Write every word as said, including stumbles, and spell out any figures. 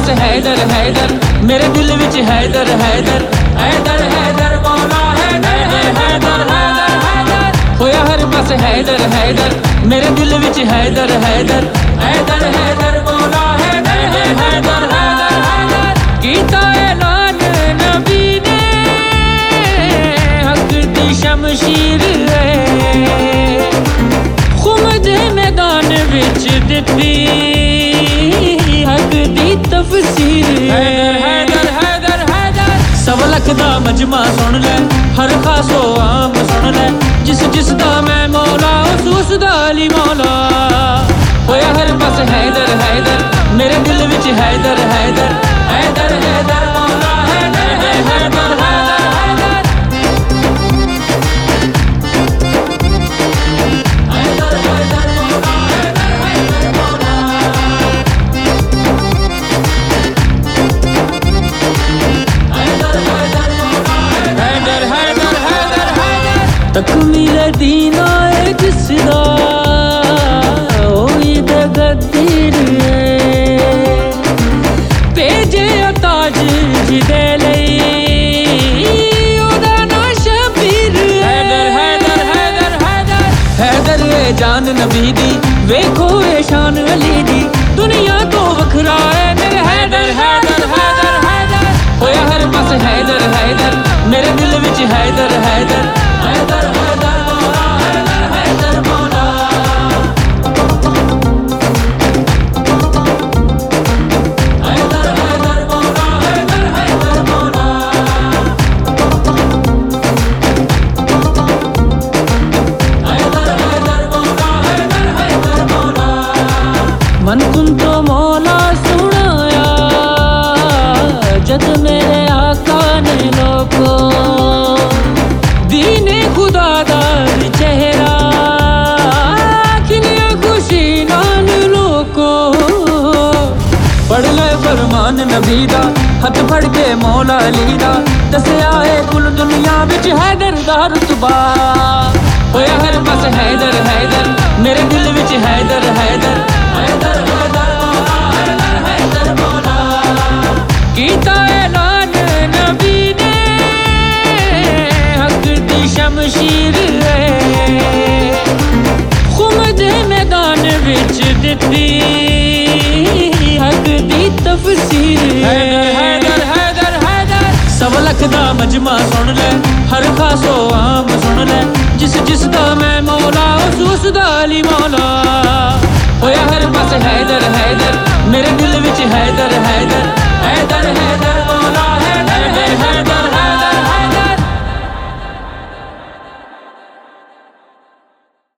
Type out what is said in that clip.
बस हैदर हैदर मेरे दिल विच हैदर हैदर हैदर हैदर मौला हैदर हैदर हैदर हैदर होया हर बस हैदर हैदर मेरे दिल विच हैदर हैदर हैदर हैदर मौला हैदर हैदर हैदर हैदर कीता ऐलान नबी ने हक दी शमशीर खुमद मैदान विच दित्ती हक दी तफसीर हैदर हैदर हैदर सवा लख दा मजमा सुन ले हर खासो आम सुन ले जिस जिस दा मैं मौला उस उस दा अली मौला होया हर बस हैदर हैदर मेरे दिल विच हैदर हैदर हैदर हैदर मौला हैदर हैदर हैदर तकमील दीना है जिसदा होई दे गद्दीर भेजे ताज जिदे लई ओदा ना शबीर हैदर हैदर हैदर हैदर हैदर ए जान नबी दी वेखो ए शान अली दी दुनिया तो वखरा है मेरे हैदर हैदर हैदर हैदर होया हर बस हैदर हैदर मेरे दिल विच हैदर हैदर हैदर हैदर मौला हैदर हैदर मौला हैदर हैदर मौला हैदर हैदर मौला हैदर हैदर मौला हैदर हैदर मौला मन कुन तो मौला सुनाया जद मेरे आका ने लोको दीने खुदा दा चेहरा खिलिया खुशी नाल लोको पढ़ ले फरमान नबी दा हथ फड़ के मौला अली दा दसया है कुल दुनिया विच हैदर दा रुतबा होया हर बस हैदर हैदर मेरे दिल विच हैदर हैदर हैदर हैदर मौला हैदर हैदर मौला कीता ऐलान नबी ने हक दी शमशीर खुमद मैदान विच दित्ती हक दी तफसीर हैदर हैदर हैदर हैदर सवा लख दा मजमा सुन ले हर खासो आम सुन ले जिस जिस दा मैं मौला उस उस दा अली मौला होया हर बस हैदर हैदर मेरे दिल विच हैदर हैदर हैदर हैदर